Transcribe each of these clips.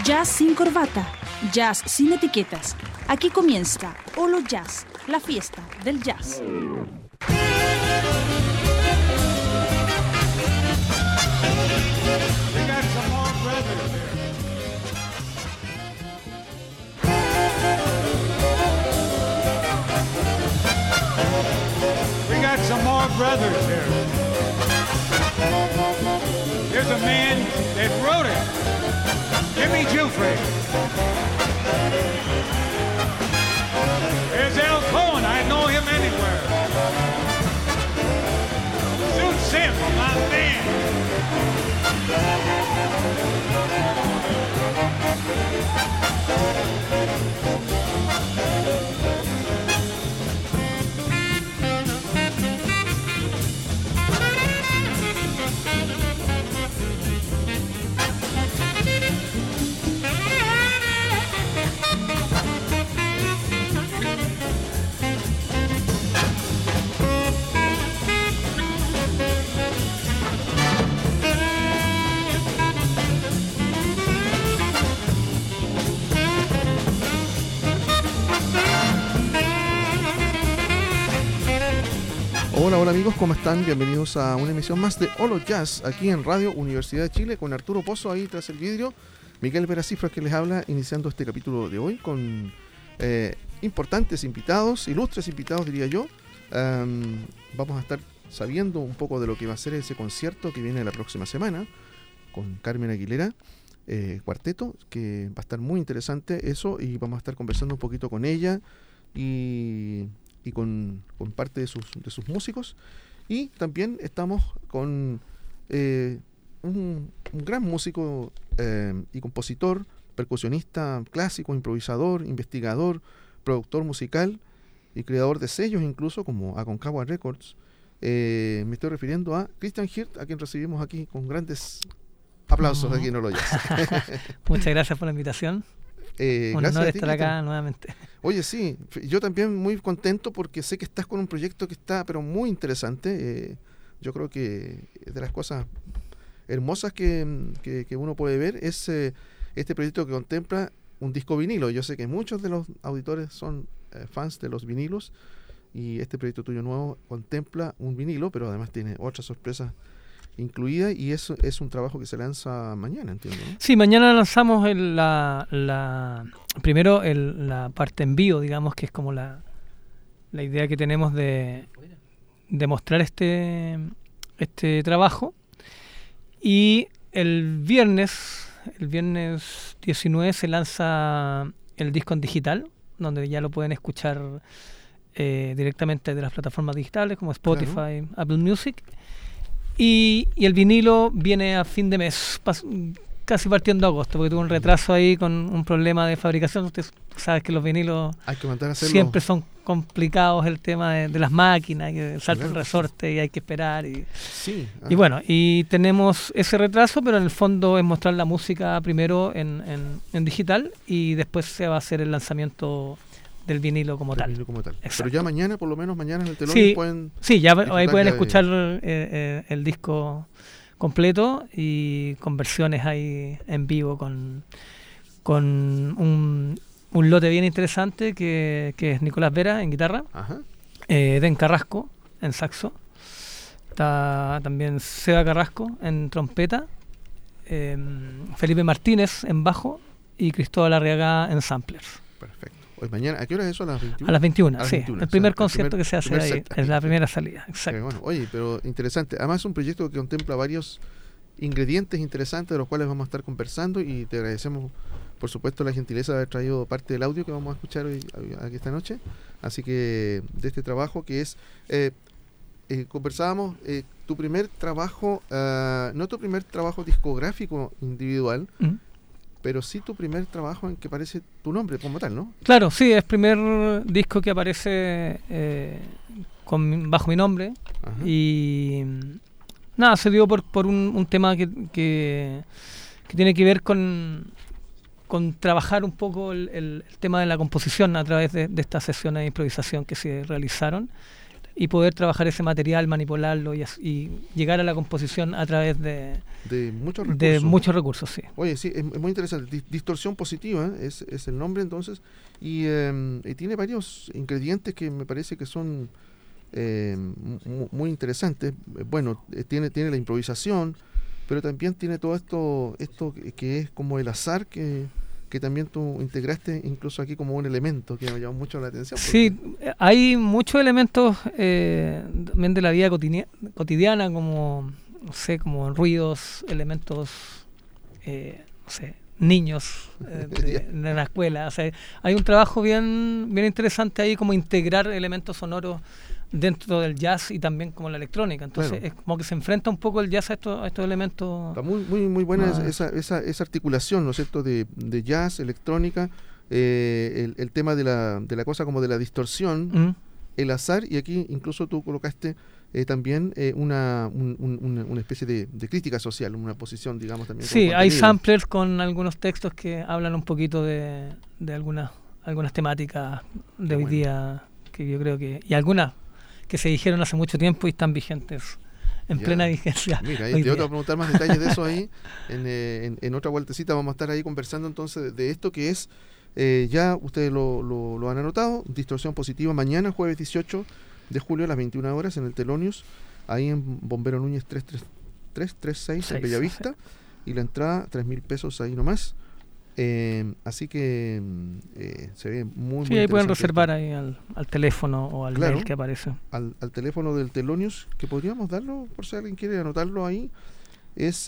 Jazz sin corbata, jazz sin etiquetas. Aquí comienza Olo Jazz, la fiesta del jazz. We got some more brothers here. There's a man that wrote it, Jimmy Giuffre. There's Al Cohen, I know him anywhere. Sue Sample, my man. Hola amigos, ¿cómo están? Bienvenidos a una emisión más de Olo Jazz aquí en Radio Universidad de Chile con Arturo Pozo ahí tras el vidrio, Miguel Veracifras que les habla, iniciando este capítulo de hoy con importantes invitados, ilustres invitados diría yo. Vamos a estar sabiendo un poco de lo que va a ser ese concierto que viene la próxima semana con Carmen Aguilera, cuarteto, que va a estar muy interesante eso, y vamos a estar conversando un poquito con ella y con parte de sus músicos. Y también estamos con un gran músico y compositor, percusionista clásico, improvisador, investigador, productor musical y creador de sellos incluso como Aconcagua Records. Me estoy refiriendo a Christian Hirt, a quien recibimos aquí con grandes aplausos aquí en Olo Jazz. Muchas gracias por la invitación. Un honor estar acá nuevamente. Oye, sí, yo también muy contento porque sé que estás con un proyecto que está pero muy interesante. Yo creo que de las cosas hermosas que uno puede ver es este proyecto que contempla un disco vinilo. Yo sé que muchos de los auditores son fans de los vinilos, y este proyecto tuyo nuevo contempla un vinilo, pero además tiene otras sorpresas incluida, y eso es un trabajo que se lanza mañana, entiendo, ¿no? Sí, mañana lanzamos primero la parte en vivo, digamos, que es como la idea que tenemos de mostrar este trabajo. Y el viernes 19 se lanza el disco en digital, donde ya lo pueden escuchar directamente de las plataformas digitales como Spotify, claro, Apple Music. Y el vinilo viene a fin de mes, casi partiendo agosto, porque tuvo un retraso ahí con un problema de fabricación. Usted sabe que los vinilos hay que mandar a hacerlo. Siempre son complicados, el tema de las máquinas, que salta un resorte y hay que esperar. Sí, y bueno, y tenemos ese retraso, pero en el fondo es mostrar la música primero en digital, y después se va a hacer el lanzamiento del vinilo como tal. Pero ya mañana, por lo menos mañana en el telón, pueden... Sí, ya ahí pueden escuchar el disco completo y con versiones ahí en vivo con un lote bien interesante que es Nicolás Vera en guitarra, Den Carrasco en saxo, está también Seba Carrasco en trompeta, Felipe Martínez en bajo y Cristóbal Arriaga en samplers. Perfecto. Pues mañana, ¿a qué hora es eso? ¿A las 21? A las 21, sí. El primer concierto que se hace ahí, es la primera salida. Exacto. Bueno, oye, pero interesante. Además es un proyecto que contempla varios ingredientes interesantes de los cuales vamos a estar conversando, y te agradecemos, por supuesto, la gentileza de haber traído parte del audio que vamos a escuchar hoy, aquí esta noche. Así que de este trabajo que es... conversábamos, tu primer trabajo, no tu primer trabajo discográfico individual, pero sí tu primer trabajo en que aparece tu nombre como tal, ¿no? Claro, sí, es el primer disco que aparece bajo mi nombre. Ajá. Y nada, se dio por un tema que tiene que ver con trabajar un poco el tema de la composición a través de estas sesiones de improvisación que se realizaron. y poder trabajar ese material, manipularlo y llegar a la composición a través de muchos recursos. De muchos recursos, sí. Oye, sí, es muy interesante. Distorsión positiva es el nombre entonces, y tiene varios ingredientes que me parece que son muy interesantes. Bueno, tiene la improvisación, pero también tiene todo esto que es como el azar, que también tú integraste incluso aquí como un elemento que me llamó mucho la atención. Sí, hay muchos elementos también de la vida cotidiana, como, no sé, como ruidos, elementos, no sé, niños de la escuela. O sea, hay un trabajo bien interesante ahí, como integrar elementos sonoros dentro del jazz y también como la electrónica. Entonces es como que se enfrenta un poco el jazz a estos elementos. Está muy buena esa articulación, ¿no es cierto?, de jazz, electrónica, el tema de la cosa como de la distorsión, el azar, y aquí incluso tú colocaste también una especie de crítica social, una posición, digamos, también. Sí, hay samplers con algunos textos que hablan un poquito de algunas temáticas de hoy día, que yo creo que, y algunas que se dijeron hace mucho tiempo y están vigentes, en plena vigencia. Mira, te voy a preguntar más detalles de eso ahí, en otra vueltecita vamos a estar ahí conversando entonces de esto que es, ya ustedes lo han anotado, Distorsión Positiva, mañana jueves 18 de julio a las 21 horas en el Telonius, ahí en Bombero Núñez 336 en Bellavista, y la entrada 3.000 pesos ahí nomás. Así que se ve muy ahí pueden reservar ahí al teléfono o al mail que aparece. Al teléfono del Telonius, que podríamos darlo por si alguien quiere anotarlo ahí, es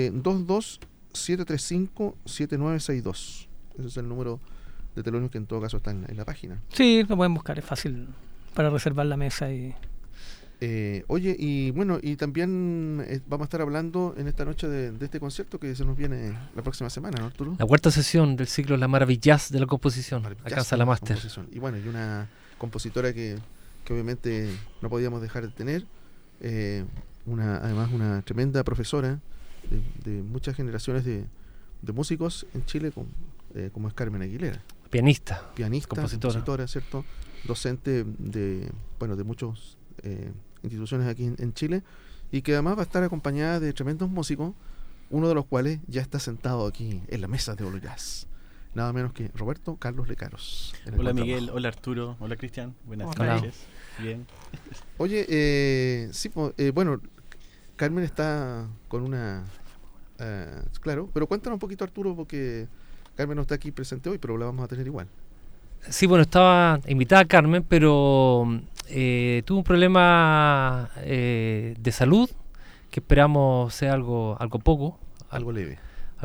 22-735-7962. Ese es el número de Telonius, que en todo caso está en la página. Sí, lo pueden buscar, es fácil para reservar la mesa. Oye, y bueno, y también vamos a estar hablando en esta noche de este concierto que se nos viene la próxima semana, ¿no, Arturo? La cuarta sesión del ciclo La Maravillas de la Composición, acá en Sala Máster. Y bueno, y una compositora que obviamente no podíamos dejar de tener, además una tremenda profesora de muchas generaciones de músicos en Chile, como es Carmen Aguilera. Pianista, compositora, ¿cierto? Docente de muchos instituciones aquí en Chile, y que además va a estar acompañada de tremendos músicos, uno de los cuales ya está sentado aquí en la mesa de Olo Jazz, nada menos que Roberto Carlos Lecaros. Hola Miguel, hola Arturo, hola Cristian, buenas noches. Bien. Oye, bueno, Carmen está con una claro, pero cuéntanos un poquito, Arturo, porque Carmen no está aquí presente hoy, pero la vamos a tener igual. Sí, bueno, estaba invitada Carmen, pero tuvo un problema de salud, que esperamos sea algo leve.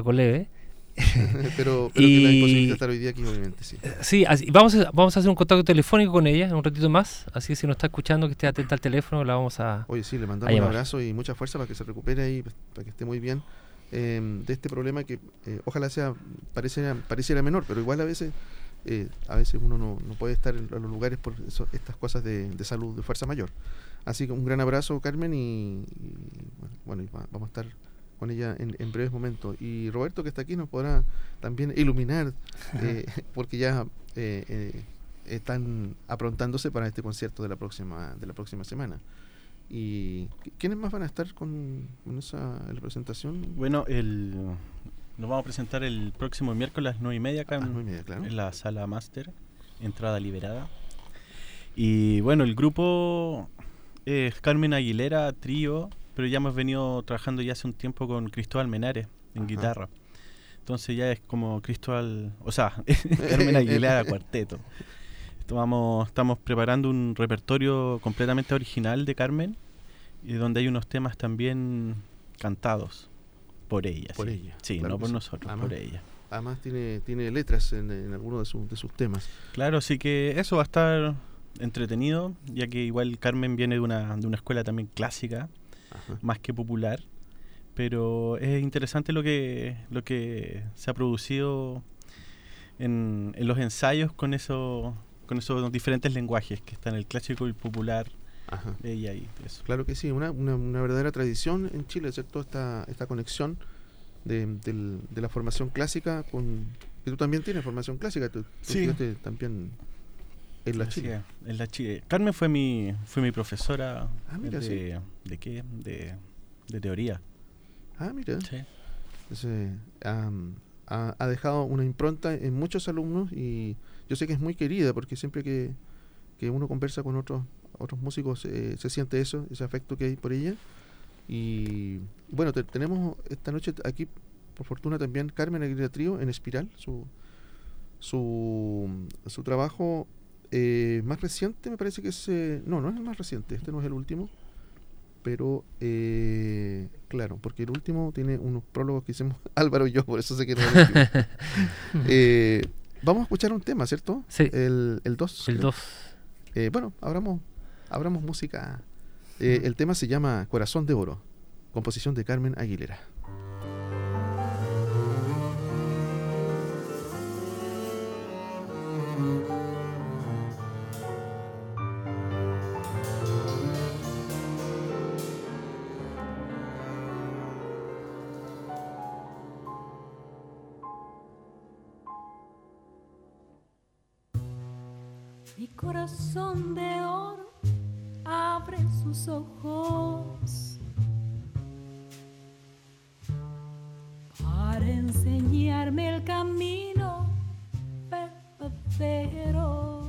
pero tiene la imposibilidad de estar hoy día aquí, obviamente, sí. Sí, vamos a hacer un contacto telefónico con ella en un ratito más, así que si nos está escuchando, que esté atenta al teléfono, la vamos a... Oye, sí, le mandamos un abrazo y mucha fuerza para que se recupere ahí, para que esté muy bien de este problema que ojalá pareciera menor, pero igual a veces uno no puede estar en los lugares por estas cosas de salud, de fuerza mayor. Así que un gran abrazo, Carmen, y vamos a estar con ella en breves momentos. Y Roberto, que está aquí, nos podrá también iluminar, porque ya están aprontándose para este concierto de la próxima semana. ¿Y quiénes más van a estar en la presentación? Bueno, nos vamos a presentar el próximo miércoles a las 9:30 acá en la Sala Máster, entrada liberada. Y bueno, el grupo es Carmen Aguilera, trío, pero ya hemos venido trabajando ya hace un tiempo con Cristóbal Menares en guitarra. Entonces ya es como Carmen Aguilera cuarteto. Estamos preparando un repertorio completamente original de Carmen, y donde hay unos temas también cantados por ella. Por ella. Sí, claro, no por nosotros, por ella. Además tiene letras en algunos de sus temas. Claro, así que eso va a estar entretenido, ya que igual Carmen viene de una escuela también clásica, más que popular, pero es interesante lo que se ha producido en los ensayos con esos diferentes lenguajes que están el clásico y el popular. Ella y eso. Claro que sí, una verdadera tradición en Chile, ¿cierto? Esta conexión de la formación clásica que tú también tienes formación clásica, tú sí. también En la Chile. En la Chile. Carmen fue mi profesora mira, ¿de qué? De teoría. Mira. Sí. Entonces, ha dejado una impronta en muchos alumnos y yo sé que es muy querida porque siempre que uno conversa con otros músicos se siente eso, ese afecto que hay por ella. Y bueno, tenemos esta noche aquí, por fortuna también, Carmen Aguilera Trío en Espiral, su trabajo más reciente, me parece que es... no es el más reciente, este no es el último, pero claro, porque el último tiene unos prólogos que hicimos Álvaro y yo, por eso sé que no es el último. Vamos a escuchar un tema, ¿cierto? Sí. El 2. El 2. Bueno, abramos música. El tema se llama Corazón de Oro, composición de Carmen Aguilera. Mi corazón de oro abre sus ojos para enseñarme el camino verdadero.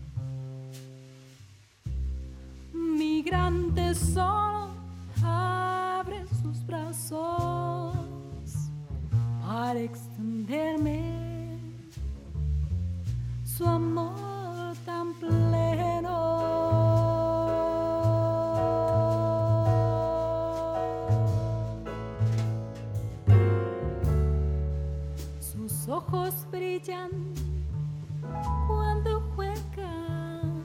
Mi gran tesoro abre sus brazos para extenderme su amor tan pleno. Sus ojos brillan cuando juegan,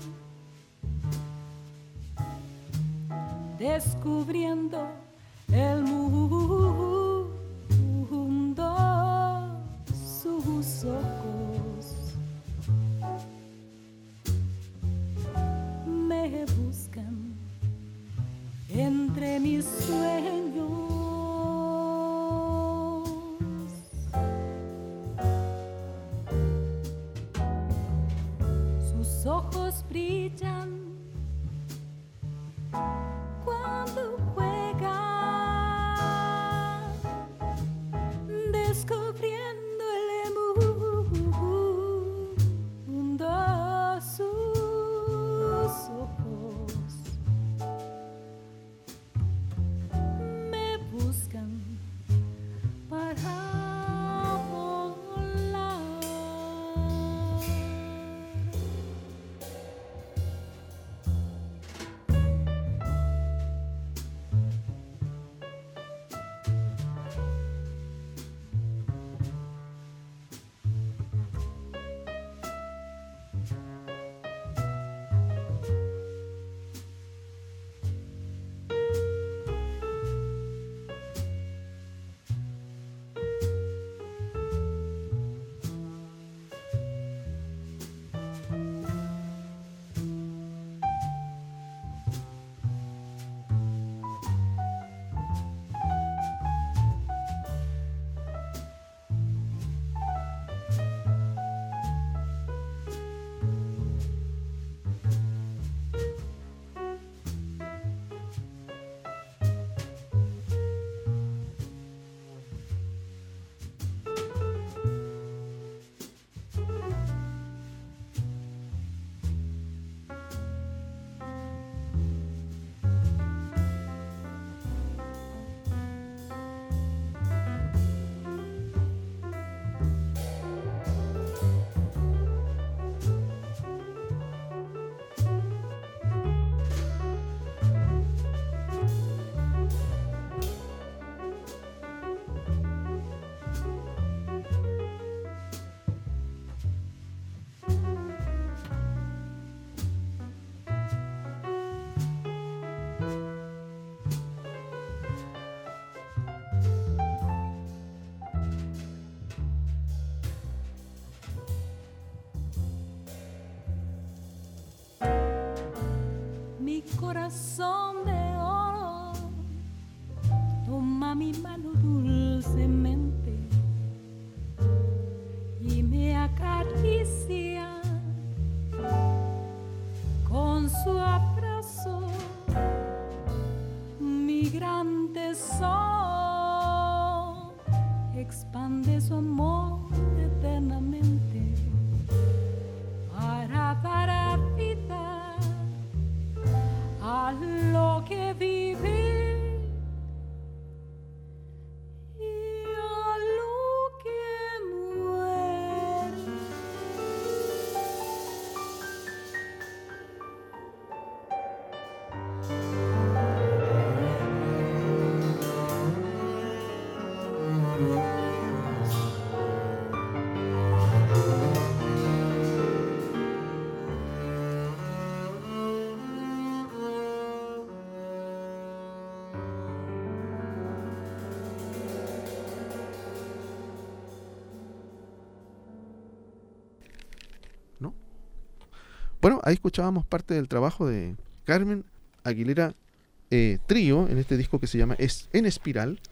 descubriendo el mundo. Sus ojos me buscan entre mis sueños. Sus ojos brillan cuando juegan, descubriendo el mundo. Sus ojos me buscan para volar. Mi corazón de oro toma mi mano dulcemente y me acaricia Bueno, ahí escuchábamos parte del trabajo de Carmen Aguilera Trío, en este disco que se llama En Espiral.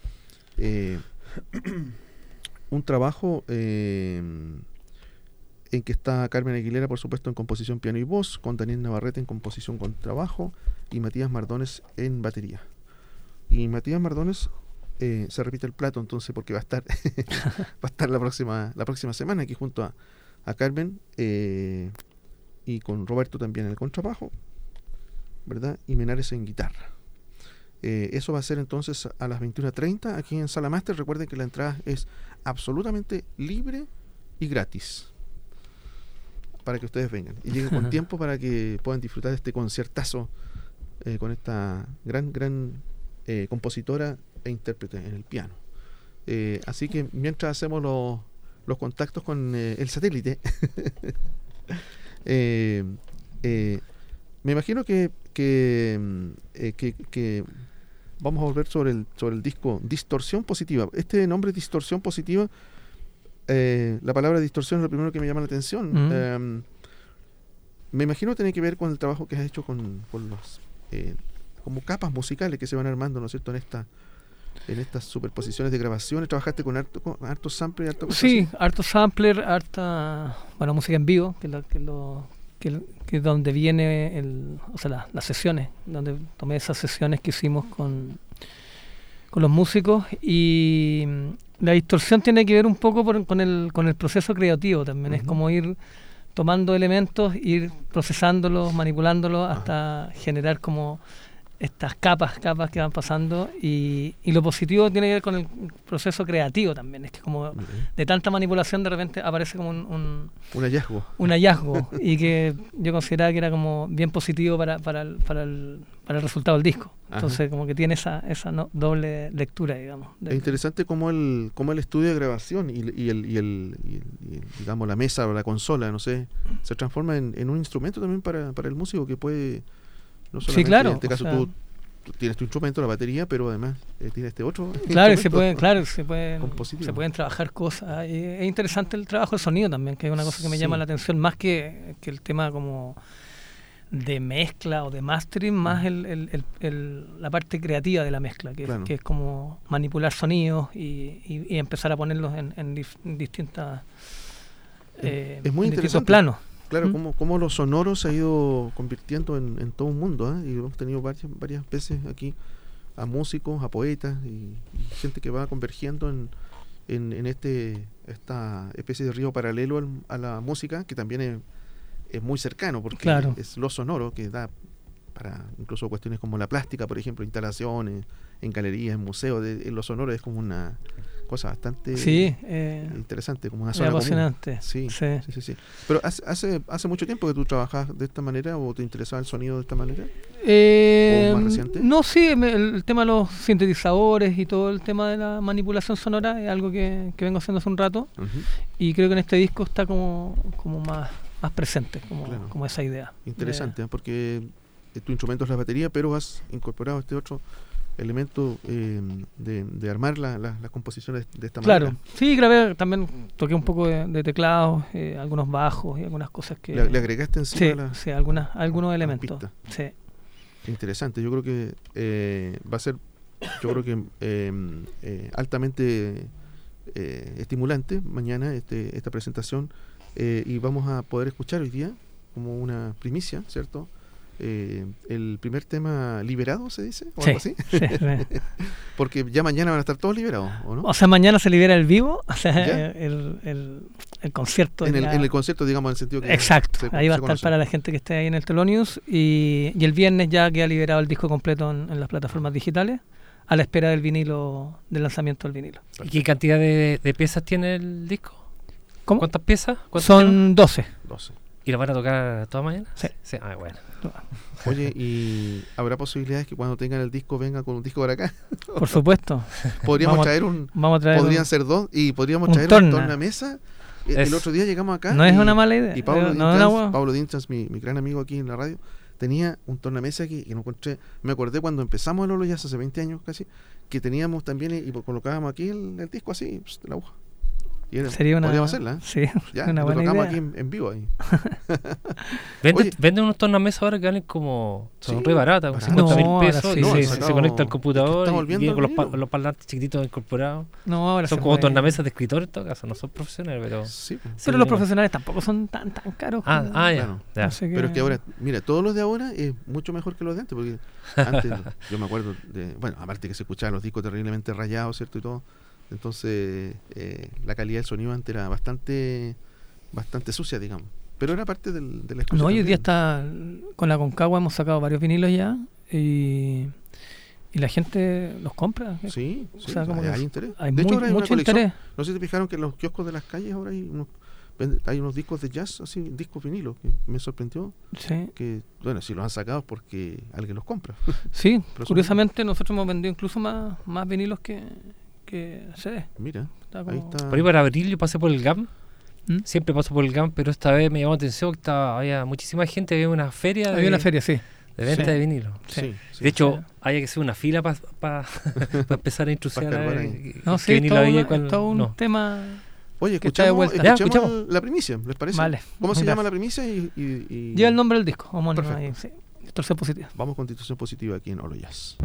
Un trabajo en que está Carmen Aguilera, por supuesto, en composición piano y voz, con Daniel Navarrete en composición con trabajo y Matías Mardones en batería. Y Matías Mardones se repite el plato, entonces, porque va a estar la próxima semana aquí junto a Carmen y con Roberto también en el contrabajo, ¿verdad? Y Menares en guitarra. Eso va a ser entonces a las 21:30 aquí en Sala Máster. Recuerden que la entrada es absolutamente libre y gratis para que ustedes vengan y lleguen con tiempo para que puedan disfrutar de este conciertazo con esta gran compositora e intérprete en el piano. Así que mientras hacemos los contactos con el satélite me imagino que vamos a volver sobre el disco Distorsión Positiva. Este nombre Distorsión Positiva, la palabra distorsión es lo primero que me llama la atención. Me imagino que tiene que ver con el trabajo que has hecho con los como capas musicales que se van armando, ¿no es cierto?, en estas superposiciones de grabaciones. ¿Trabajaste con harto sampler? Sí, harto sampler, harta música en vivo, que es donde viene las sesiones, donde tomé esas sesiones que hicimos con los músicos. Y la distorsión tiene que ver un poco con el proceso creativo también. Es como ir tomando elementos, ir procesándolos, manipulándolos hasta generar como estas capas que van pasando, y lo positivo tiene que ver con el proceso creativo también. Es que como de tanta manipulación de repente aparece como un hallazgo y que yo consideraba que era como bien positivo para el resultado del disco. Entonces como que tiene esa doble lectura, digamos. Es interesante cómo el estudio de grabación y digamos la mesa o la consola, no sé, se transforma en un instrumento también para el músico, que puede no solamente, sí, claro, en este caso tú tienes tu instrumento, la batería, pero además tienes este otro. Claro, se pueden trabajar cosas. Es interesante el trabajo de sonido también, que es una cosa que me llama la atención, más que el tema como de mezcla o de mastering, más la parte creativa de la mezcla, que es como manipular sonidos y empezar a ponerlos en distintas es muy distintos planos. Claro, cómo lo sonoro se ha ido convirtiendo en todo un mundo, ¿eh? Y hemos tenido varias veces aquí a músicos, a poetas y gente que va convergiendo en esta especie de río paralelo a la música, que también es muy cercano, porque es lo sonoro que da para incluso cuestiones como la plástica, por ejemplo, instalaciones en galerías, en museos. Lo sonoro es como una cosa bastante interesante, como una zona apasionante. Sí. Pero hace mucho tiempo que tú trabajas de esta manera, o te interesaba el sonido de esta manera, ¿o más reciente? No, sí, el tema de los sintetizadores y todo el tema de la manipulación sonora es algo que vengo haciendo hace un rato, y creo que en este disco está como más presente, como esa idea. Interesante, porque tu instrumento es la batería, pero has incorporado este otro elemento de armar las composiciones de esta manera. Claro, sí, grabé, también toqué un poco de teclados, algunos bajos y algunas cosas que... ¿Le agregaste encima? Sí, algunos elementos. Sí. Interesante, yo creo que va a ser, altamente estimulante mañana esta presentación, y vamos a poder escuchar hoy día, como una primicia, ¿cierto?, el primer tema liberado, ¿se dice? ¿O algo así? Sí. Porque ya mañana van a estar todos liberados, ¿o no? O sea, mañana se libera el vivo, o sea, el concierto. En el concierto, digamos, en el sentido que... Exacto, ahí va a estar para la gente que esté ahí en el Thelonious, y el viernes ya queda liberado el disco completo en las plataformas digitales, a la espera del lanzamiento del vinilo. ¿Y qué cantidad de piezas tiene el disco? ¿Cómo? ¿Cuántas piezas? Son 12. ¿Y las van a tocar toda mañana? Sí. Bueno. Oye, ¿y habrá posibilidades que cuando tengan el disco vengan con un disco para acá? Por supuesto. Podrían ser dos, y podríamos traer un tornamesa. El otro día llegamos acá. No es una mala idea. Y Pablo Dinchas, mi gran amigo aquí en la radio, tenía un tornamesa que no encontré. Me acordé cuando empezamos el Olo Jazz hace 20 años casi, que teníamos también, y colocábamos aquí el disco así, la aguja. Podríamos hacerla, ¿eh? Sí, Ya, una lo buena tocamos idea. aquí en vivo ahí. Venden unos tornamesas ahora que valen como... Son Sí, re baratas, barato. 50.000 No, pesos. ahora y sí, se, sí, se conecta al no, computador está y volviendo viene con al vinilo. los parlantes chiquititos incorporados. No, ahora Son se como puede. tornamesas de escritorio en todo caso, no son profesionales, pero... Sí, pues. Pero los profesionales tampoco son tan caros. Ya. Claro. Ya. Así Pero es que ahora, mira, todos los de ahora es mucho mejor que los de antes, porque antes yo me acuerdo de, bueno, aparte que se escuchaban los discos terriblemente rayados, ¿cierto? Y todo. Entonces, la calidad del sonido antes era bastante sucia, digamos. Pero era parte de la excusa. No, hoy también. día está con la Concagua hemos sacado varios vinilos ya y la gente los compra. Sí, O sea, como que hay interés. hay de hecho, ahora hay una mucho colección. interés. No sé si te fijaron que en los kioscos de las calles ahora hay unos discos de jazz, así, discos vinilos, que me sorprendió. Sí, Que, bueno, si los han sacado es porque alguien los compra. sí, Pero curiosamente nosotros hemos vendido incluso más vinilos que CD. Mira, Está ahí como- está. Por ahí para abril yo pasé por el GAM. ¿Mm? Siempre paso por el GAM, pero esta vez me llamó la atención que había muchísima gente, había una feria Había una feria, sí. de venta Sí. de vinilo. Sí, sí. De hecho, había que hacer una fila para empezar a introducir Pa' a escarbar ver ahí. No, qué sí, vinilo todo, había y cuál todo un no. tema. Oye, que está de escuchamos, vuelta. Ya, escuchamos la primicia, ¿les parece? Vale. ¿Cómo se Gracias. llama la primicia? Y Lleva el nombre del disco, homónimo ahí, Perfecto. sí. Distorsión positiva. Vamos con Constitución Positiva aquí en Olo Jazz.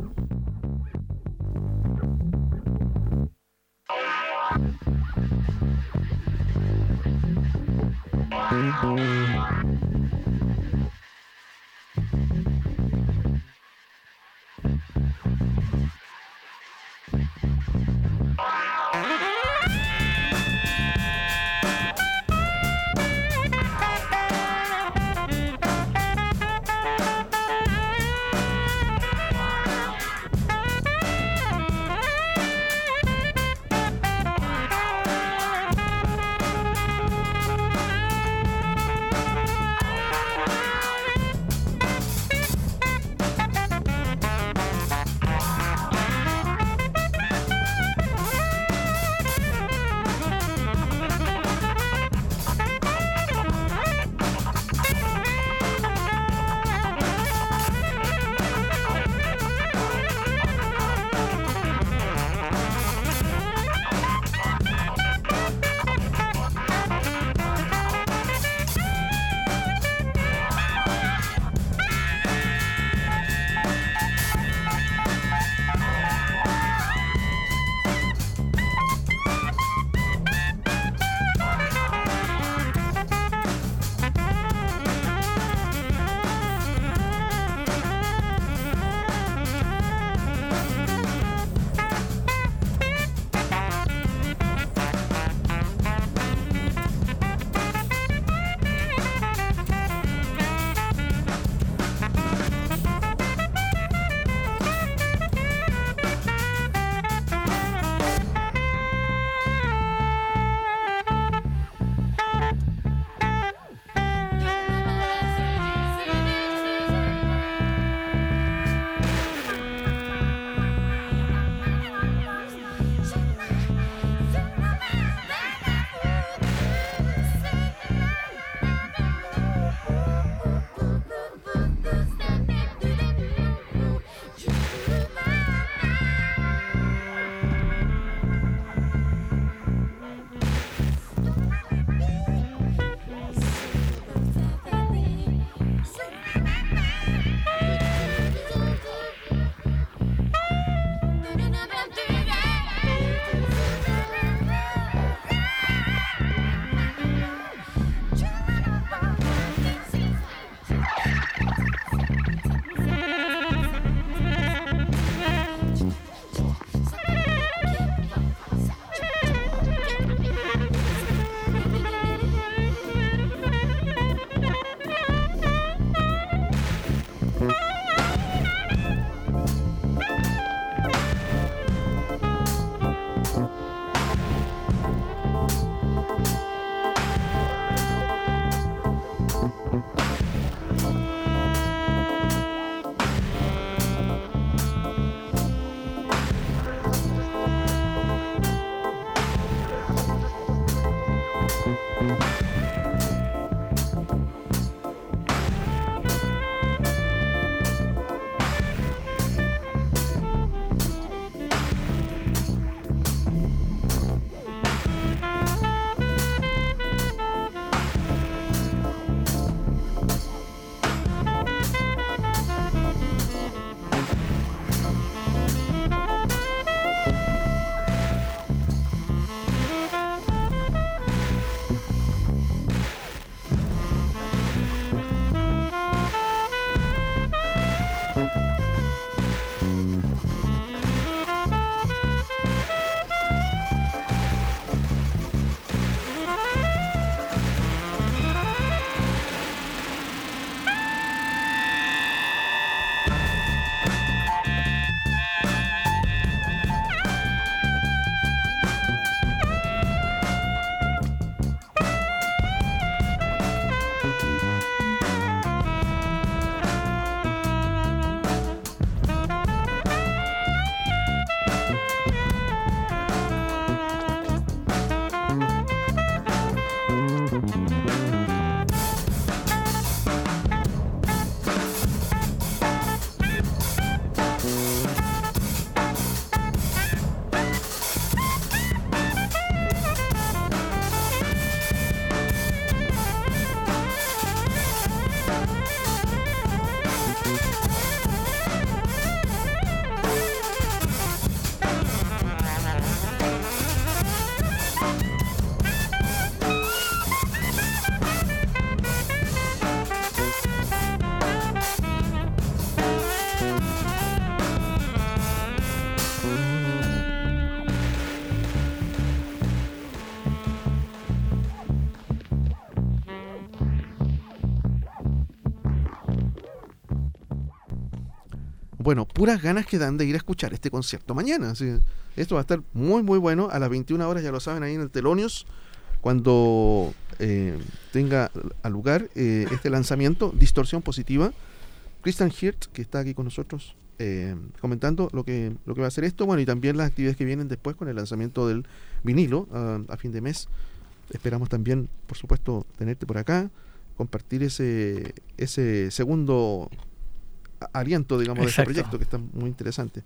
bueno, puras ganas que dan de ir a escuchar este concierto mañana. Así, esto va a estar muy, muy bueno. A las 21 horas, ya lo saben, ahí en el Telonios, cuando tenga a lugar este lanzamiento, Distorsión Positiva. Christian Hirt, que está aquí con nosotros, comentando lo que va a ser esto. Bueno, y también las actividades que vienen después con el lanzamiento del vinilo a fin de mes. Esperamos también, por supuesto, tenerte por acá, compartir ese segundo aliento, digamos, Exacto. de este proyecto, que está muy interesante.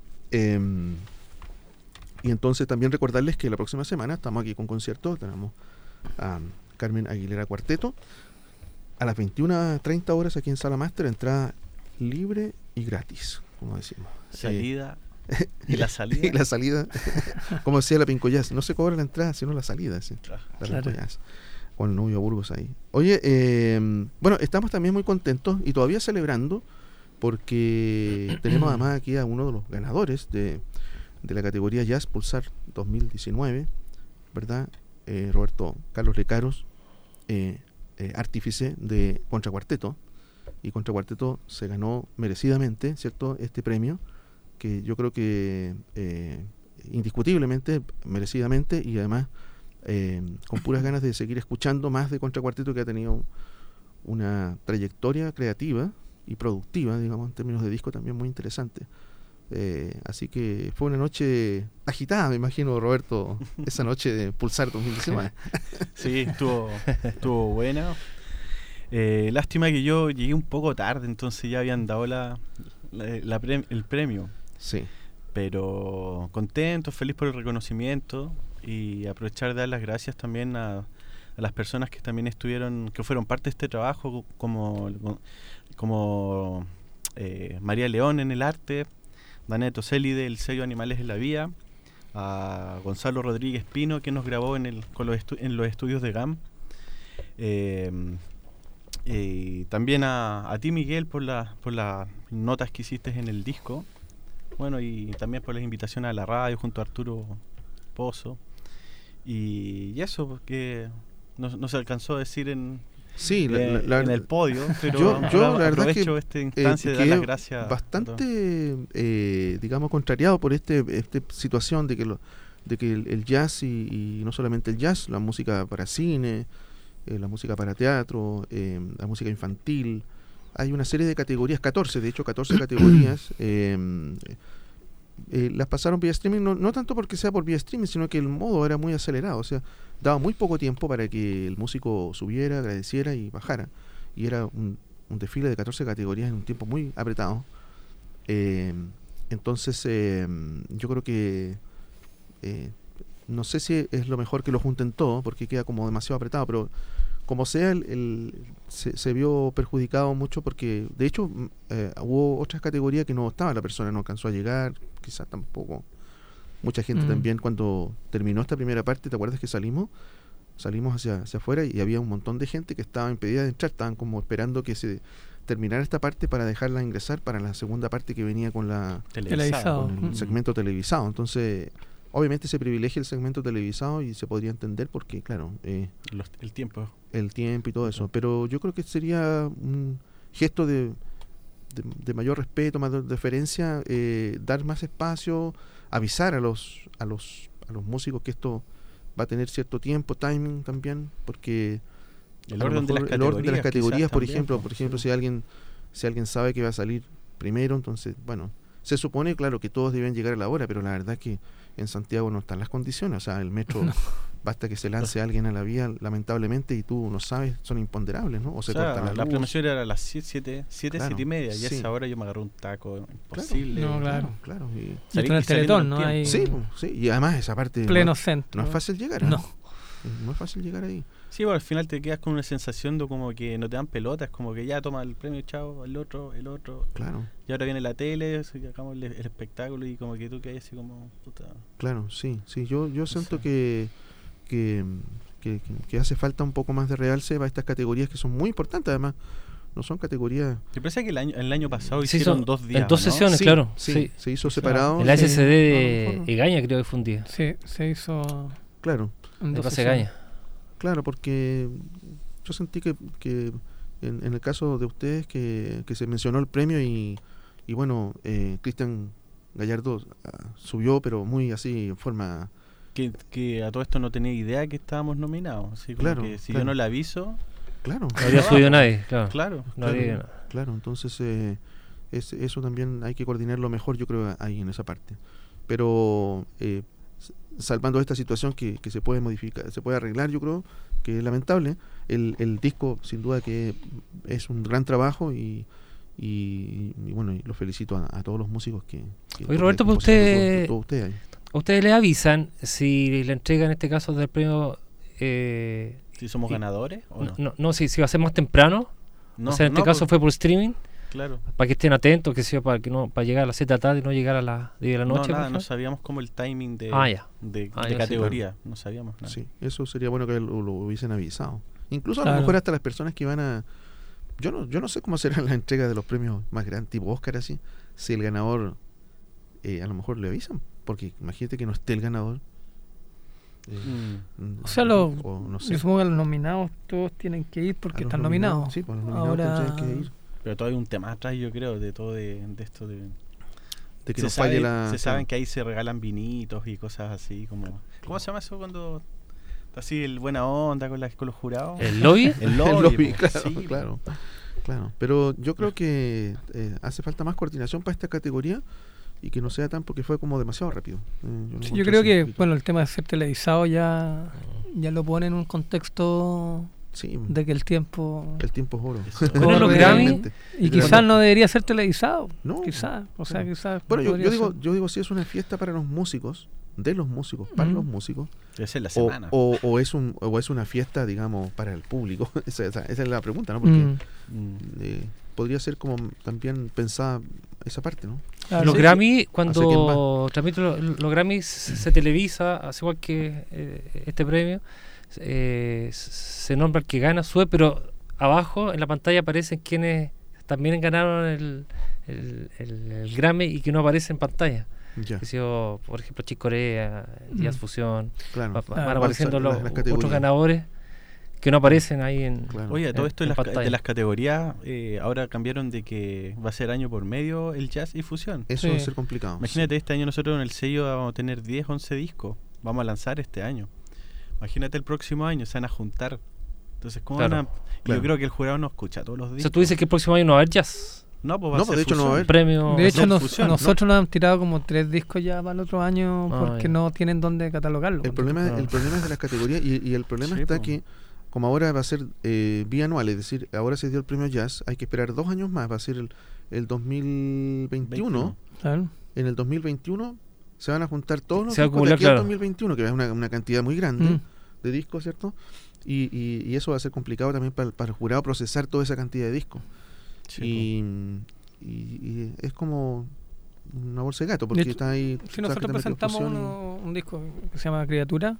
Y entonces también recordarles que la próxima semana estamos aquí con conciertos. Tenemos a Carmen Aguilera Cuarteto a las 21:30 horas aquí en Sala Máster, entrada libre y gratis, como decimos. Salida y la salida. Y la salida, como decía la Pinco Jazz, no se cobra la entrada, sino la salida. ¿Sí? La Claro. Pinco Jazz, con el novio Burgos ahí. Oye, bueno, estamos también muy contentos y todavía celebrando porque tenemos además aquí a uno de los ganadores de la categoría Jazz Pulsar 2019, ¿verdad? Roberto Carlos Lecaros, artífice de Contracuarteto, y Contracuarteto se ganó merecidamente, ¿cierto?, este premio, que yo creo que indiscutiblemente, merecidamente, y además con puras ganas de seguir escuchando más de Contracuarteto, que ha tenido una trayectoria creativa y productiva, digamos, en términos de disco también muy interesante. Así que fue una noche agitada, me imagino, Roberto, esa noche de Pulsar 2019. Sí, estuvo buena. Lástima que yo llegué un poco tarde, entonces ya habían dado el premio. Sí. Pero contento, feliz por el reconocimiento, y aprovechar de dar las gracias también a las personas que también que fueron parte de este trabajo, como María León en el arte, Daneto Célide, el sello Animales en la Vía, a Gonzalo Rodríguez Pino, que nos grabó en los estudios de GAM, y también a ti, Miguel, por las notas que hiciste en el disco, bueno, y también por las invitaciones a la radio junto a Arturo Pozo, y eso, porque no se alcanzó a decir en el podio, pero yo la verdad aprovecho que esta instancia de dar las gracias. Bastante, digamos, contrariado por esta situación de que el jazz y no solamente el jazz, la música para cine, la música para teatro, la música infantil, hay una serie de categorías, 14 categorías, las pasaron vía streaming, no tanto porque sea por vía streaming, sino que el modo era muy acelerado, o sea, daba muy poco tiempo para que el músico subiera, agradeciera y bajara, y era un desfile de 14 categorías en un tiempo muy apretado. Entonces yo creo que no sé si es lo mejor que lo junten todo, porque queda como demasiado apretado, pero como sea, se vio perjudicado mucho, porque de hecho hubo otras categorías que no estaba la persona, no alcanzó a llegar, quizás tampoco. Mucha gente también, cuando terminó esta primera parte, ¿te acuerdas que salimos hacia afuera y había un montón de gente que estaba impedida de entrar? Estaban como esperando que se terminara esta parte para dejarla ingresar para la segunda parte que venía con televisado, con el segmento televisado. Entonces, obviamente se privilegia el segmento televisado y se podría entender porque, claro, el tiempo y todo eso. Pero yo creo que sería un gesto de mayor respeto, mayor deferencia, dar más espacio, avisar a los músicos que esto va a tener cierto tiempo, timing también, porque el orden de las categorías, por también, ejemplo, si alguien sabe que va a salir primero, entonces, bueno, se supone, claro, que todos deben llegar a la hora, pero la verdad es que en Santiago no están las condiciones, o sea, el metro, basta que se lance alguien a la vía, lamentablemente, y tú no sabes, son imponderables, ¿no? O se corta la luz. La promoción era a las 7 y media, y a esa hora yo me agarré un taco imposible. Claro. Y en el Teletón, ¿no? Hay sí, y además esa parte pleno centro. No es fácil llegar, No es fácil llegar ahí. Sí, bueno, al final te quedas con una sensación de como que no te dan pelotas, como que ya toma el premio, chao, el otro. Claro. Y ahora viene la tele, sacamos el espectáculo y como que tú quedas así como... Puta. Claro, sí. Yo siento que hace falta un poco más de realce para estas categorías que son muy importantes, además. No son categorías... Yo pensé que el año pasado hicieron 2 días, en 2 sesiones, sí, claro. Sí, se hizo separado. El HCD de Egaña creo que fue un día. Sí, se hizo... Claro. En 2 Egaña. Claro, porque yo sentí que en el caso de ustedes que se mencionó el premio y bueno, Cristian Gallardo subió, pero muy así, en forma... Que a todo esto no tenía idea que estábamos nominados. Así como Claro, que si claro. yo no le aviso... Claro, No habría subido nadie, claro. Claro. No habría- claro, entonces eso también hay que coordinarlo mejor, yo creo, ahí en esa parte. Pero salvando esta situación que se puede modificar, se puede arreglar, yo creo que es lamentable. El disco, sin duda, que es un gran trabajo y bueno, y los felicito a todos los músicos que Oye, Roberto, pues usted... todo usted ahí. ¿A ustedes les avisan si le entregan, en este caso, del premio... Si somos ganadores o no. No, si va a ser más temprano. No, o sea, en este no, caso pues, fue por streaming, claro. para que estén atentos, que sea para llegar a las 7 de la tarde y no llegar a las 10 de la noche. No, nada, por no favor. sabíamos como el timing de, Ya. de Ah, ya, categoría. No sabíamos nada. Sí, eso sería bueno que lo hubiesen avisado. Incluso a Claro. lo mejor hasta las personas que van a... Yo no sé cómo serán las entregas de los premios más grandes, tipo Oscar, así. Si el ganador, a lo mejor le avisan. Porque imagínate que no esté el ganador. O sea, no sé. yo supongo que los nominados todos tienen que ir porque A los están nominados. Sí, pues los nominados Ahora, tendrían que ir. Pero todavía hay un tema atrás, yo creo, de todo de esto de... De que se no falle se saben que ahí se regalan vinitos y cosas así, como... ¿Cómo se llama eso cuando... Así el buena onda con los jurados? ¿El lobby? El El lobby, lobby, po. claro, Sí, claro. Pero yo creo que hace falta más coordinación para esta categoría y que no sea tan porque fue como demasiado rápido. sí, yo creo que bueno, el tema de ser televisado ya lo pone en un contexto sí, de que el tiempo el tiempo es oro. Pero los Grammy- Realmente. y quizás no debería ser televisado. No, Quizás, o sea, claro. quizás Bueno, yo podría digo, ser. yo digo si es una fiesta para los músicos, de los músicos, para Ujú. los músicos, Debe ser la semana. o es una fiesta, digamos, para el público. esa es la pregunta, ¿no? Porque Mm. podría ser como también pensada esa parte, ¿no? Claro, Los sí. Grammy, ¿Hace cuando transmiten los Grammys, se televisa, así igual que este premio, se nombra el que gana, sube, pero abajo en la pantalla aparecen quienes también ganaron el Grammy y que no aparece en pantalla. Ya, Que sido, por ejemplo, Chick Corea, Jazz Fusion, claro. van apareciendo Las los categorías. otros ganadores que no aparecen ahí en... Claro. Oye, todo esto en de pantalla. las categorías, ahora cambiaron de que va a ser año por medio el jazz y fusión. Eso Sí. va a ser complicado. Imagínate, este año nosotros en el sello vamos a tener 10, 11 discos. Vamos a lanzar este año. Imagínate el próximo año, se van a juntar. Entonces, ¿cómo Claro, van a...? Y claro. yo creo que el jurado no escucha todos los O discos. sea, tú dices que el próximo año no va a haber jazz. No, pues va No, a ser de hecho no va a fusión. haber. Premio... De hecho, no, fusión, nosotros nos han tirado como 3 discos ya para el otro año Ah, porque ya. no tienen dónde catalogarlo. El problema es de las categorías y el problema Sí, está po. que como ahora va a ser bianual, es decir, ahora se dio el premio Jazz, hay que esperar 2 años más, va a ser el 2021. Claro. En el 2021 se van a juntar todos los Se va a discos de acumular, aquí al claro. 2021, que es una cantidad muy grande Mm. de discos, ¿cierto? Y eso va a ser complicado también para el jurado procesar toda esa cantidad de discos. Sí, Y es como una bolsa de gato, porque hecho, está ahí... Sí, nosotros presentamos fusión un disco que se llama Criatura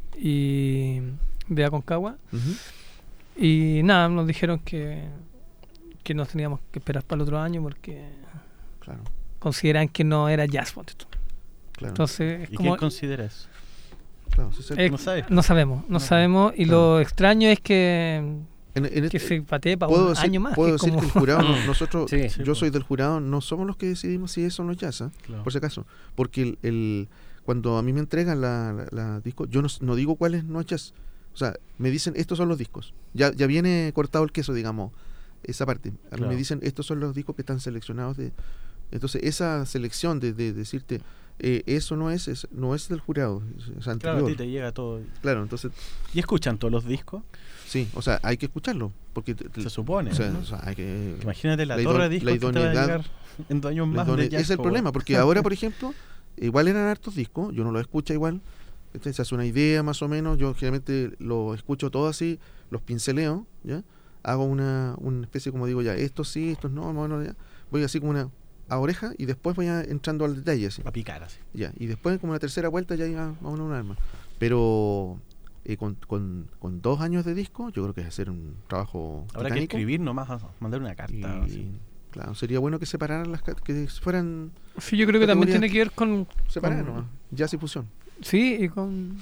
y de Aconcagua Ujú. y nada, nos dijeron que nos teníamos que esperar para el otro año porque Claro, consideran que no era jazz. ponte tú. claro. Entonces, es ¿Y como, qué consideras? Claro, sí, sí. No sabes. no sabemos y Claro. lo extraño es que En se patee para puedo un decir, año más. puedo que es decir como- que el jurado, nosotros, Sí. Sí, yo po. soy del jurado, no somos los que decidimos si eso no es jazz, Claro. por si acaso. Porque cuando a mí me entregan la disco, yo no digo cuáles no es jazz. O sea, me dicen, estos son los discos. Ya viene cortado el queso, digamos, esa parte. A mí Claro. me dicen, estos son los discos que están seleccionados. Entonces, esa selección de decirte, eso no es del jurado, es Claro, a anterior. ti te llega todo. Claro, entonces, ¿Y escuchan todos los discos? sí, o sea, hay que escucharlo. Porque Se supone. o sea, ¿no? hay que... Imagínate la la torre ido- de discos la que te va a idoneidad- llegar en 2 años más. Perdone, de jazz, es el po, problema, weón. porque ahora, por ejemplo, igual eran hartos discos, yo no los escucho igual, se hace una idea más o menos, yo generalmente lo escucho todo así, los pinceleo, ¿ya? Hago una especie como digo ya, estos sí, estos no, bueno, ya. Voy así como una a oreja y después voy entrando al detalle, así, A picar así. ya, y después como una tercera vuelta ya iba a un arma, pero con 2 años de disco, yo creo que es hacer un trabajo Habrá que titánico. escribir nomás, mandar una carta. Y, así. claro, sería bueno que separaran que fueran Sí, yo creo que también categorías tiene que ver con separadas con- nomás, jazz y fusión. sí, y con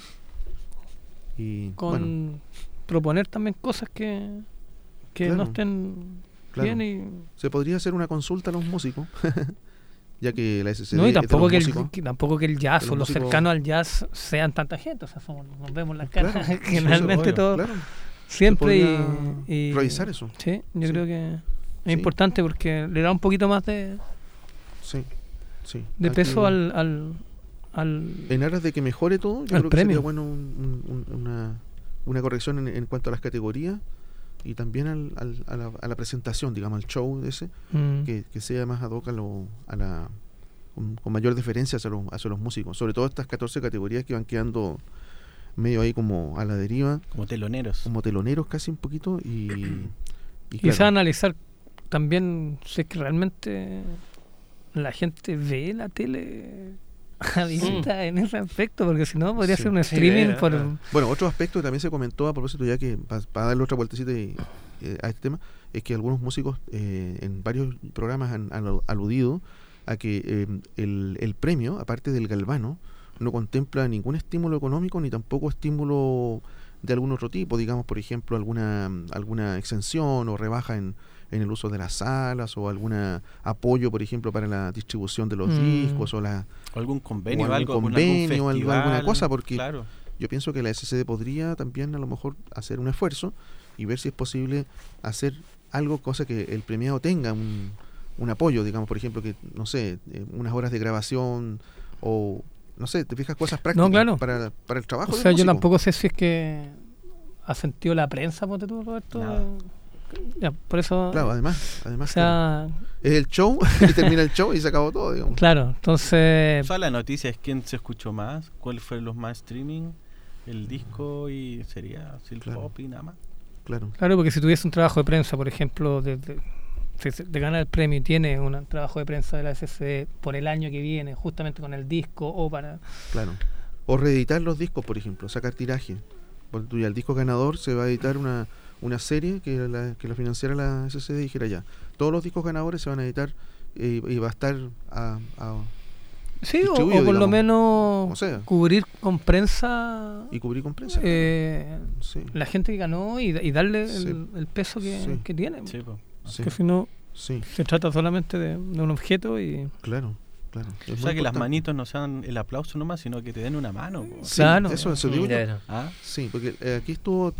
Y bueno, proponer también cosas que Claro. no estén Claro. bien y... Se podría hacer una consulta a los músicos, ya que la SCD No, y es de tampoco los que, músicos. tampoco que el jazz que o los los músicos- cercanos al jazz sean tanta gente. O sea, nos vemos las caras Claro, generalmente eso, todos. claro. Siempre Se podría y revisar eso. Sí, yo Sí. creo que es Sí. importante porque le da un poquito más de Sí, sí. de Hay peso que- al En aras de que mejore todo, yo al creo que premio. sería bueno una corrección en cuanto a las categorías y también a la presentación, digamos, al show ese, que sea más ad hoc con mayor deferencia hacia los músicos. Sobre todo estas 14 categorías que van quedando medio ahí como a la deriva, Como teloneros. como teloneros casi un poquito y quizá claro, analizar también si es que realmente la gente ve la tele abierta en ese aspecto, porque si no podría Sí. ser un Sí, streaming idea, por claro. Bueno, otro aspecto que también se comentó a propósito, ya que para darle otra vueltecita a este tema, es que algunos músicos en varios programas han aludido a que el premio, aparte del galvano, no contempla ningún estímulo económico ni tampoco estímulo de algún otro tipo, digamos, por ejemplo, alguna exención o rebaja en el uso de las salas o algún apoyo, por ejemplo, para la distribución de los discos o O algún convenio, o algún algo, con convenio, algún alguna festival, cosa, porque claro. yo pienso que la SCD podría también a lo mejor hacer un esfuerzo y ver si es posible hacer algo, cosa que el premiado tenga un apoyo, digamos, por ejemplo, que, no sé, unas horas de grabación o, no sé, te fijas, cosas prácticas claro. para el trabajo O del sea, yo músico. tampoco sé si es que ha sentido la prensa, ponte tú, Roberto. Nada. Ya, por eso, Claro, además o sea, es el show y termina el show y se acabó todo, digamos. claro, entonces, O sea, la noticia es quién se escuchó más, cuál fue los más streaming, el disco y sería Silk Claro. Pop y nada más. Claro, claro, porque si tuviese un trabajo de prensa, por ejemplo, de ganar el premio y tiene un trabajo de prensa de la SCD por el año que viene, justamente con el disco o para... claro. O reeditar los discos, por ejemplo, sacar tiraje. Porque tú ya el disco ganador se va a editar una serie que la financiara la SCD y dijera ya, todos los discos ganadores se van a editar y va a estar Sí, o distribuido, por lo digamos. menos O sea. cubrir con prensa y cubrir con prensa. Sí, la gente que ganó y darle Sí. el peso Sí. que tiene. Sí, po. sí, Que si no, sí, se trata solamente de un objeto y... claro. Claro. O Es sea, muy que las importante. manitos no sean el aplauso nomás, sino que te den una mano. Po. Sí, Claro. eso digo yo. Claro. ¿Ah? Sí, porque aquí estuvo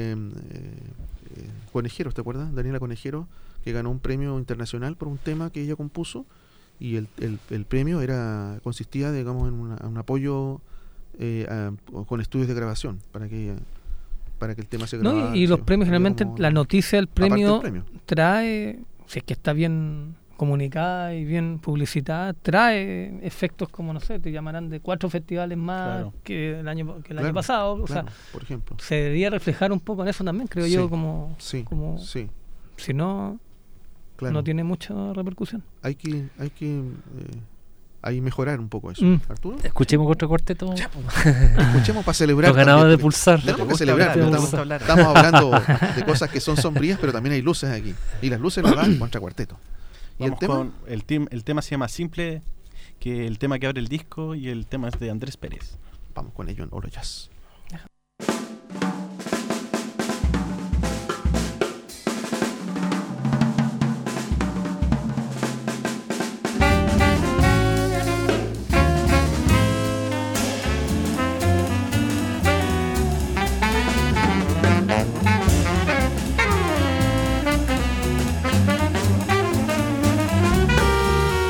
Conejero, ¿te acuerdas? Daniela Conejero, que ganó un premio internacional por un tema que ella compuso y el premio consistía, digamos, en un apoyo con estudios de grabación para que el tema se No, grabara. y los sí, premios, había generalmente, como- la noticia del aparte del premio trae, si es que está bien comunicada y bien publicitada, trae efectos como, no sé, te llamarán de 4 festivales más Claro. que el año Claro, pasado. O claro, sea, por ejemplo. se debería reflejar un poco en eso también, creo Sí, yo, como Sí, si no, claro. no tiene mucha repercusión. Hay que ahí mejorar un poco eso. Mm. Arturo, Escuchemos otro cuarteto. escuchemos para celebrar. Los ganadores también, de Pulsar. Tenemos que gusta celebrar, hablar, porque me gusta hablar. estamos hablando de cosas que son sombrías, pero también hay luces aquí. Y las luces las dan contra cuarteto. ¿Y el Vamos tema? con el tema se llama Simple, que el tema que abre el disco y el tema es de Andrés Pérez. Vamos con ello en Olo Jazz.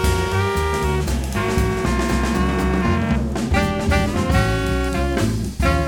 Simple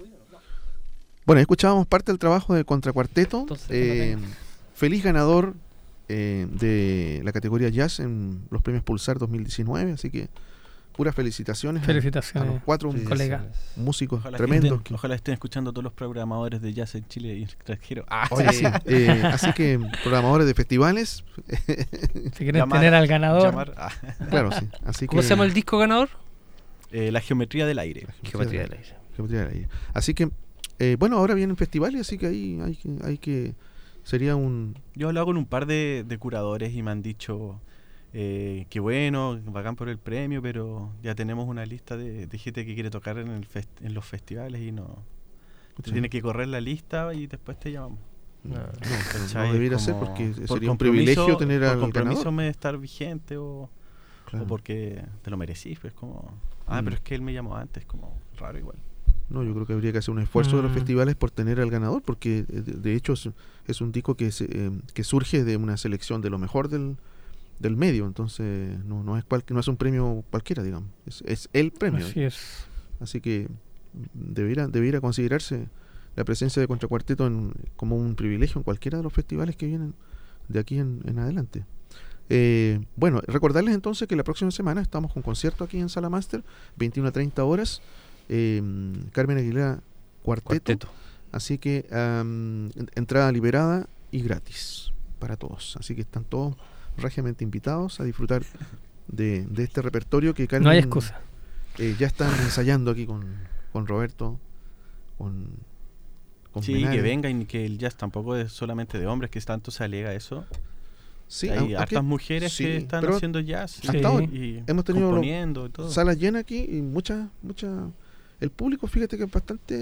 Bueno, escuchábamos parte del trabajo de Contracuarteto. Entonces, Feliz ganador de la categoría jazz en los premios Pulsar 2019, así que puras felicitaciones, a los 4 colegas. músicos Ojalá tremendos. ojalá estén escuchando todos los programadores de jazz en Chile y extranjero. Oye, sí. Así que programadores de festivales, Si quieren tener al ganador. claro, sí. Así ¿Cómo que, se llama el disco ganador? La geometría del aire. Geometría del aire. Geometría del aire. Así que, bueno, ahora vienen festivales, así que ahí hay que sería un... Yo he hablado con un par de curadores y me han dicho que bueno, bacán por el premio, pero ya tenemos una lista de gente que quiere tocar en los festivales y no... Usted tiene que correr la lista y después te llamamos. No ¿Cachai? debería Es ser como porque por sería un compromiso- privilegio tener por al compromiso ganador. de estar vigente o porque te lo merecís, pues como... pero es que él me llamó antes, como raro igual. No, yo creo que habría que hacer un esfuerzo de los festivales por tener al ganador, porque de hecho es un disco que surge de una selección de lo mejor del medio, entonces no es un premio cualquiera, digamos, es el premio. Así es. Así que debiera considerarse la presencia de Contracuarteto como un privilegio en cualquiera de los festivales que vienen de aquí en adelante. Bueno, recordarles entonces que la próxima semana estamos con concierto aquí en Sala Master, 21 a 30 horas. Carmen Aguilera Cuarteto. Así que entrada liberada y gratis para todos. Así que están todos regiamente invitados a disfrutar de este repertorio que Carmen, No hay excusa. Ya están ensayando aquí con Roberto, con Sí, Menares. que vengan y que el jazz tampoco es solamente de hombres, que tanto se alega eso. Sí, Hay aunque- hartas mujeres sí, que están pero haciendo jazz hasta hoy y hemos tenido componiendo y todo. salas llenas aquí y mucha el público, fíjate que es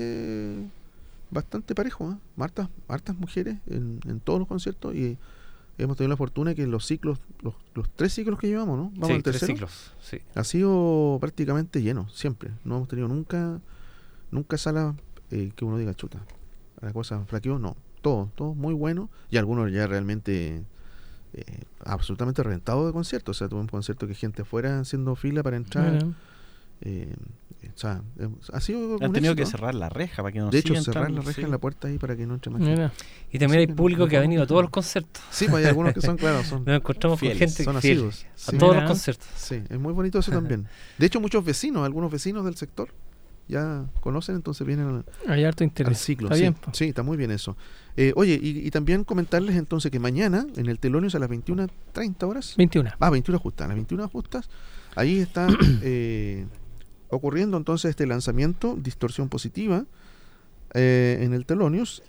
bastante parejo, ¿eh? Hartas mujeres en todos los conciertos, y hemos tenido la fortuna de que los 3 ciclos que llevamos, ¿no? Vamos Sí, al 3 tercero. ciclos. Sí. Ha sido prácticamente lleno, siempre. No hemos tenido nunca salas que uno diga chuta, la cosa flaqueó, no. Todo muy bueno, y algunos ya realmente absolutamente reventados de conciertos. O sea, tuvimos un concierto que gente fuera haciendo fila para entrar. Bueno, O sea, ha sido Han un tenido éxito. que cerrar la reja para que no De hecho, sigan cerrar la entrando, reja sí. en la puerta ahí para que no entre más gente. mira. Y también hay Sí, público no, que ha no, venido a no. todos los conciertos. Sí, pues hay algunos que son, claro, son Nos encontramos Fieles, con gente son fiel asiduos. a Sí. todos Mira. los conciertos. Sí, es muy bonito eso también. De hecho, algunos vecinos del sector ya conocen, entonces vienen Hay harto al interés. ciclo. Está Sí, bien, po. sí, está muy bien eso. Oye, y también comentarles entonces que mañana en el Telonios a las 21:30 horas, 21. 21 justas, a las 21 justas, ahí está ocurriendo entonces este lanzamiento, Distorsión Positiva, en el Telonios,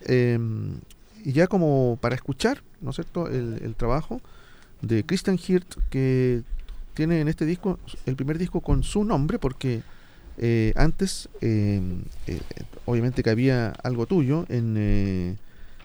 y ya como para escuchar, ¿no es cierto?, el trabajo de Christian Hirt, que tiene en este disco, el primer disco con su nombre, porque antes obviamente que había algo tuyo en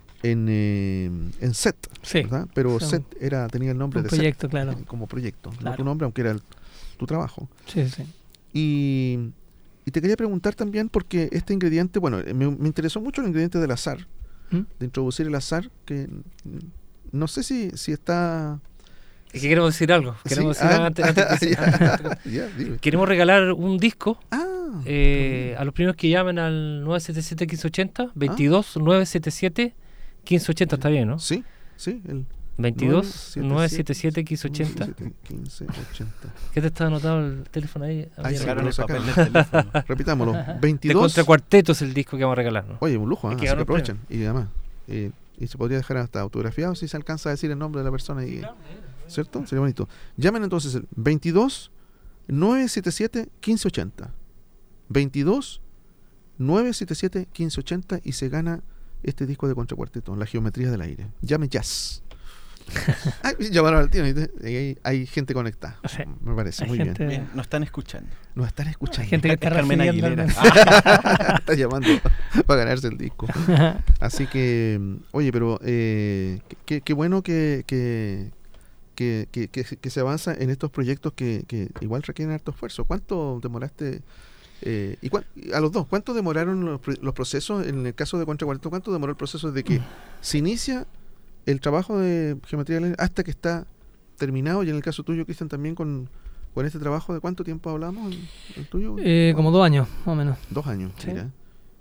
Set, Sí. ¿verdad? Pero Sí, Set tenía el nombre Un de proyecto, Set claro. como proyecto, no Claro. tu nombre, aunque era tu trabajo. Sí, sí. Y te quería preguntar también, porque este ingrediente, bueno, me interesó mucho el ingrediente del azar, ¿Mm? de introducir el azar, que no sé si está... Es que queremos decir algo. Queremos Sí, decir antes que- ya, dime. Queremos regalar un disco Ah, a los primeros que llamen al 977-1580, 22 977 1580, está bien, ¿no? sí, el 22 977 1580. 1580. ¿Qué te está anotado el teléfono ahí? Ahí Había sacaron Sacaron el sacaron. papel del teléfono. Repitámoslo, De 22. Contracuarteto es el disco que vamos a regalar, ¿no? Oye, un lujo, Es así que que ganó el aprovechen. Y además, y se podría dejar hasta autografiado si se alcanza a decir el nombre de la persona. ¿Cierto? Sería bonito. Llamen entonces el 22 977 1580. 22 977 1580 y se gana este disco de Contracuarteto, La Geometría del Aire. Llame Jazz. Ay, llamaron al tío. Y hay gente conectada. Sí. Me parece Hay muy gente- bien. Bien, nos están escuchando. Nos están escuchando. Hay gente que está Es Carmen recibiendo Aguilera. Está llamando para ganarse el disco. Así que, oye, pero qué bueno que se avanza en estos proyectos que igual requieren harto esfuerzo. ¿Cuánto demoraste? A los dos, ¿cuánto demoraron los procesos? En el caso de Contracuarteto, ¿cuánto demoró el proceso desde que se inicia el trabajo de Geometría del Aire hasta que está terminado? Y en el caso tuyo, Cristian, también con este trabajo, ¿de cuánto tiempo hablamos? ¿El tuyo? Como 2 años, más o menos. 2 años, Sí. mira.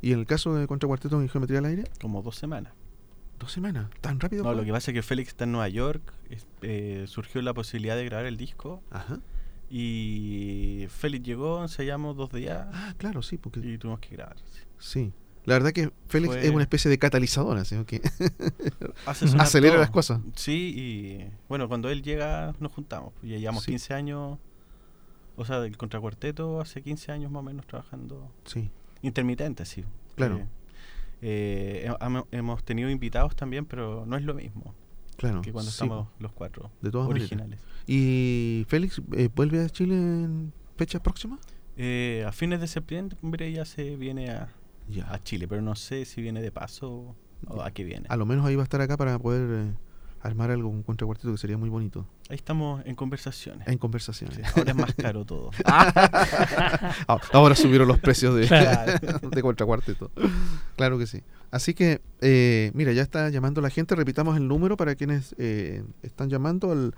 ¿Y en el caso de contracuarteto en geometría del aire? Como 2 semanas. 2 semanas, ¿tan rápido? No, lo que pasa es que Félix está en Nueva York, surgió la posibilidad de grabar el disco. Ajá. Y Félix llegó, ensayamos 2 días. Ah, claro, sí, porque... Y tuvimos que grabar. Sí. La verdad que Félix es una especie de catalizador, así que acelera las cosas. Sí, y bueno, cuando él llega nos juntamos. Ya llevamos 15 años, o sea, del contracuarteto hace 15 años más o menos trabajando. Sí. Intermitente, sí. Claro. Hemos tenido invitados también, pero no es lo mismo. Claro. Que cuando estamos los 4 de todas originales. Maneras. ¿Y Félix vuelve a Chile en fecha próxima? A fines de septiembre ya se viene a Chile, pero no sé si viene de paso o a qué viene. A lo menos ahí va a estar acá para poder armar algo, un contracuarteto que sería muy bonito. Ahí estamos en conversaciones. En conversaciones. Sí, ahora es más caro todo. Ahora subieron los precios de contracuarteto. Claro que sí. Así que, mira, ya está llamando la gente. Repitamos el número para quienes están llamando al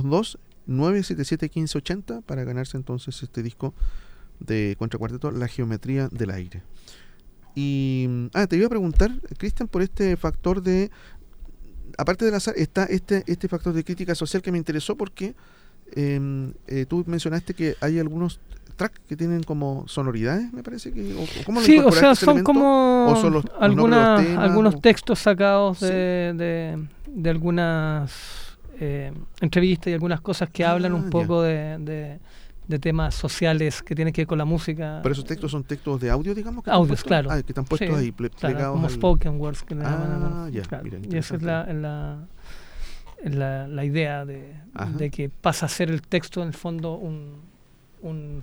22-977-1580 para ganarse entonces este disco de contracuarteto, La Geometría del Aire. Y te iba a preguntar, Cristian, por este factor de, aparte del azar, está este factor de crítica social que me interesó porque tú mencionaste que hay algunos tracks que tienen como sonoridades, me parece que ¿cómo sí, o sea, son elemento? como ¿O son los algunos textos sacados de algunas entrevistas y algunas cosas que hablan un poco de temas sociales que tienen que ver con la música. ¿Pero esos textos son textos de audio, digamos? Que Audios, claro. Que están puestos ahí, plegados. Como spoken words. Que le llaman, ya, claro. Mira, y esa es la idea de que pasa a ser el texto, en el fondo, un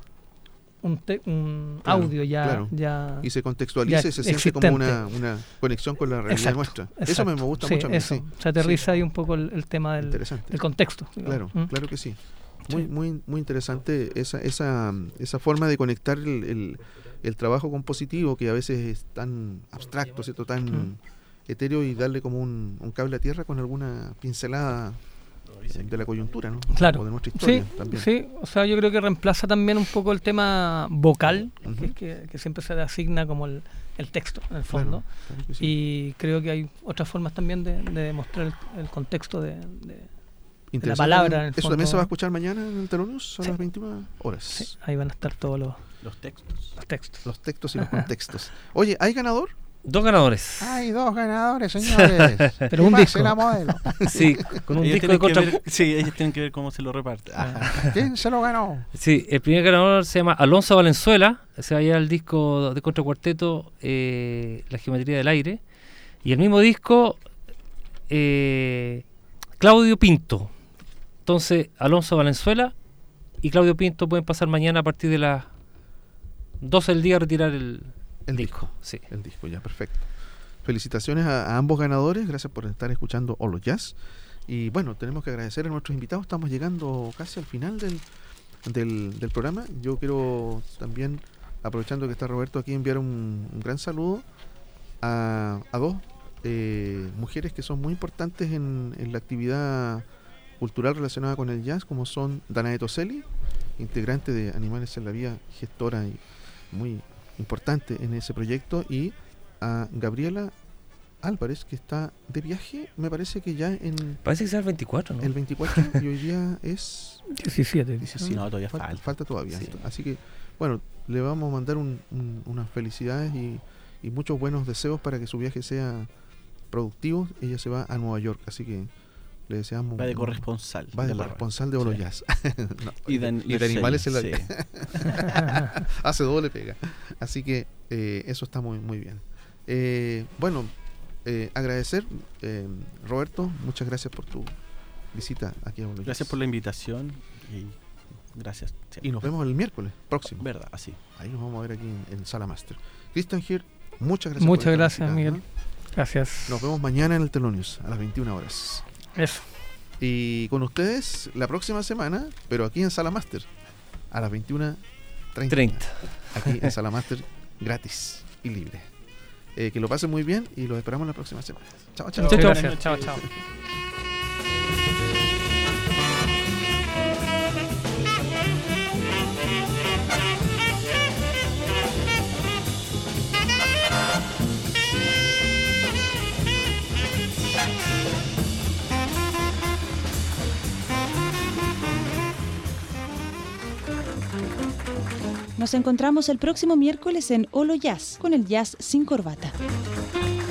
audio ya y se contextualiza y se siente como una conexión con la realidad nuestra. Eso me gusta mucho a mí. Eso. Se aterriza ahí un poco el tema del contexto. Claro, claro que sí. Muy interesante esa forma de conectar el trabajo compositivo, que a veces es tan abstracto, ¿cierto? Tan etéreo, y darle como un cable a tierra con alguna pincelada de la coyuntura, ¿no? Claro. O de nuestra historia también. Sí, o sea, yo creo que reemplaza también un poco el tema vocal, que siempre se le asigna como el texto, en el fondo. Claro que sí. Y creo que hay otras formas también de demostrar el contexto de la palabra. En el ¿Eso fondo también se va a escuchar mañana en el Telonius a las 21 horas? Sí, ahí van a estar todos los textos. Los textos y los contextos. Oye, ¿hay ganador? 2 ganadores. Hay 2 ganadores, señores. Pero un disco. La modelo. Sí, con un disco de sí, ellos tienen que ver cómo se lo reparte. ¿Quién se lo ganó? Sí, el primer ganador se llama Alonso Valenzuela. Se va a llevar el disco de contracuarteto, La Geometría del Aire. Y el mismo disco, Claudio Pinto. Entonces, Alonso Valenzuela y Claudio Pinto pueden pasar mañana a partir de las 12 del día a retirar el disco. Sí. El disco, ya, perfecto. Felicitaciones a ambos ganadores, gracias por estar escuchando Holo Jazz. Y bueno, tenemos que agradecer a nuestros invitados, estamos llegando casi al final del programa. Yo quiero también, aprovechando que está Roberto aquí, enviar un gran saludo a 2 mujeres que son muy importantes en la actividad cultural relacionada con el jazz, como son Danae Toselli, integrante de Animales en la Vía, gestora y muy importante en ese proyecto, y a Gabriela Álvarez, que está de viaje, me parece que ya parece que sea el 24, ¿no? El 24, y hoy día es 17. No, todavía falta todavía. Sí. Así que, bueno, le vamos a mandar unas felicidades y muchos buenos deseos para que su viaje sea productivo. Ella se va a Nueva York, así que le deseamos. Va de corresponsal. Va de corresponsal de Holo Jazz. No, y de Animales en la Vía. Hace doble pega. Así que eso está muy, muy bien. Bueno, agradecer, Roberto, muchas gracias por tu visita aquí a Holo Jazz. Gracias por la invitación y gracias. Y nos vemos el miércoles próximo. Verdad, así. Ahí nos vamos a ver aquí en Sala Master. Cristian Gier, muchas gracias. Muchas gracias, Miguel. Gracias. Nos vemos mañana en el Telonius a las 21 horas. Eso. Y con ustedes la próxima semana, pero aquí en Sala Master, a las 21:30. Aquí en Sala Master, gratis y libre. Que lo pasen muy bien y los esperamos la próxima semana. Chao, chao. Gracias. Chao, chao. Nos encontramos el próximo miércoles en Olo Jazz, con el jazz sin corbata.